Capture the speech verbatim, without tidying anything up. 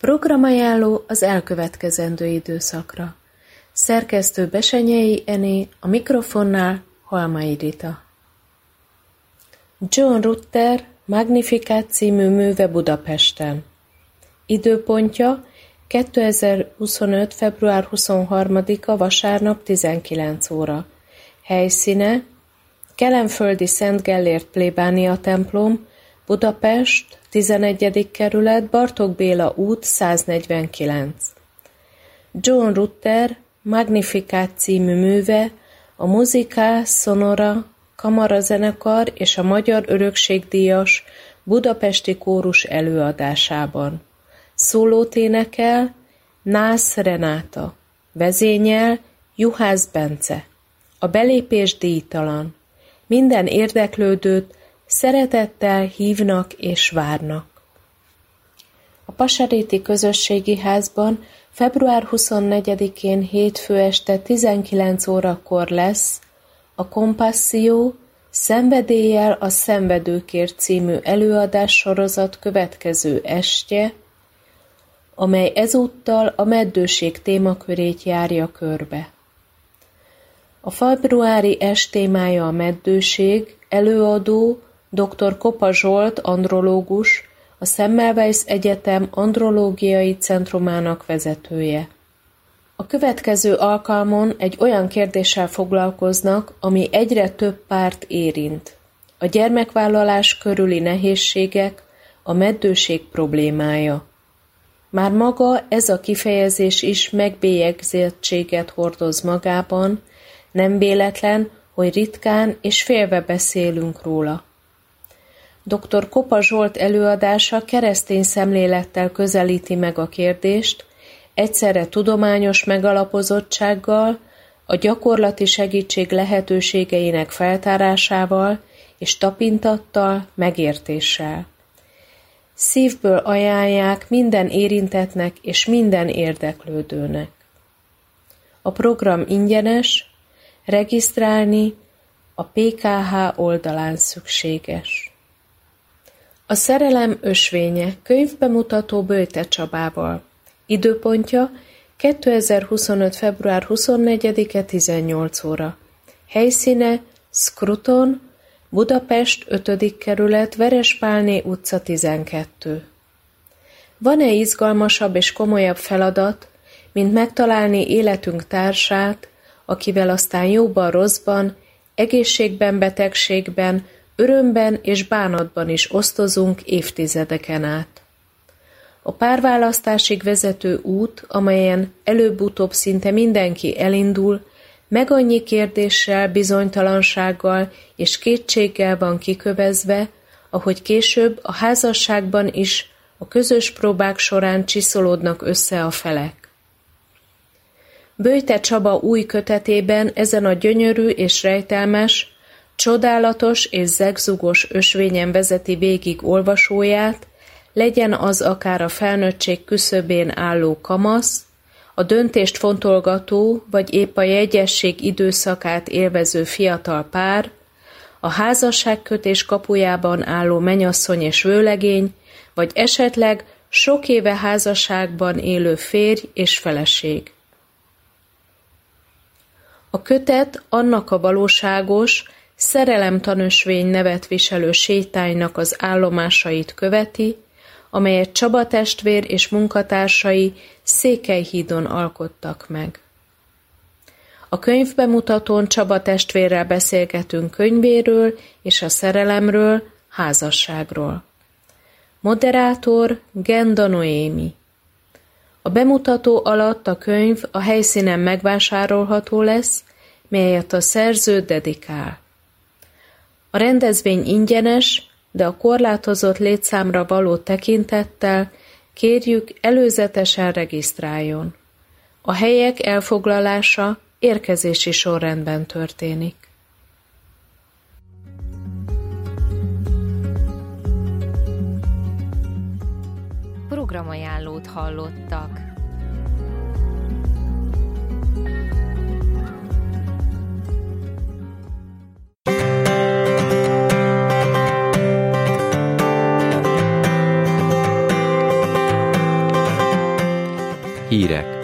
Programajánló az elkövetkezendő időszakra. Szerkesztő Besenyei Ené, a mikrofonnál Halmai Rita. John Rutter Magnificat című műve Budapesten. Időpontja kétezer-huszonöt. február huszonharmadika vasárnap tizenkilenc óra. Helyszíne Kelenföldi Szent Gellért plébánia templom, Budapest, tizenegyedik kerület, Bartók Béla út száznegyvenkilenc. John Rutter Magnificat című műve a Musica Sonora kamarazenekar és a Magyar Örökségdíjas Budapesti Kórus előadásában. Szólót énekel Nász Renáta, vezényel Juhász Bence. A belépés díjtalan. Minden érdeklődőt szeretettel hívnak és várnak. A Pasaréti Közösségi Házban február huszonnegyedikén hétfő este tizenkilenc órakor lesz a Compassio Szenvedéllyel a szenvedőkért című előadássorozat következő estje, amely ezúttal a meddőség témakörét járja körbe. A februári est témája a meddőség, előadó dr. Kopa Zsolt andrológus, a Semmelweis Egyetem andrológiai centrumának vezetője. A következő alkalmon egy olyan kérdéssel foglalkoznak, ami egyre több párt érint. A gyermekvállalás körüli nehézségek, a meddőség problémája. Már maga ez a kifejezés is megbélyegzettséget hordoz magában, nem véletlen, hogy ritkán és félve beszélünk róla. dr. Kopa Zsolt előadása keresztény szemlélettel közelíti meg a kérdést, egyszerre tudományos megalapozottsággal, a gyakorlati segítség lehetőségeinek feltárásával és tapintattal, megértéssel. Szívből ajánlják minden érintettnek és minden érdeklődőnek. A program ingyenes, regisztrálni a pé ká há oldalán szükséges. A szerelem ösvénye könyvbemutató Böjte Csabával. Időpontja kétezer-huszonöt. február huszonnegyedike tizennyolc óra. Helyszíne Scruton, Budapest ötödik kerület, Verespálné utca tizenkettő. Van-e izgalmasabb és komolyabb feladat, mint megtalálni életünk társát, akivel aztán jóban, rosszban, egészségben, betegségben, örömben és bánatban is osztozunk évtizedeken át. A párválasztásig vezető út, amelyen előbb-utóbb szinte mindenki elindul, meg annyi kérdéssel, bizonytalansággal és kétséggel van kikövezve, ahogy később a házasságban is a közös próbák során csiszolódnak össze a felek. Böjte Csaba új kötetében ezen a gyönyörű és rejtelmes, csodálatos és zegzugos ösvényen vezeti végig olvasóját, legyen az akár a felnőttség küszöbén álló kamasz, a döntést fontolgató vagy épp a jegyesség időszakát élvező fiatal pár, a házasságkötés kapujában álló menyasszony és vőlegény, vagy esetleg sok éve házasságban élő férj és feleség. A kötet annak a valóságos, szerelemtanösvény nevet viselő sétánynak az állomásait követi, amelyet Csaba testvér és munkatársai Székelyhídon alkottak meg. A könyvbemutatón Csaba testvérrel beszélgetünk könyvéről és a szerelemről, házasságról. Moderátor Genda Noémi. A bemutató alatt a könyv a helyszínen megvásárolható lesz, melyet a szerző dedikál. A rendezvény ingyenes, de a korlátozott létszámra való tekintettel kérjük előzetesen regisztráljon. A helyek elfoglalása érkezési sorrendben történik. Programajánlót hallottak. Hírek.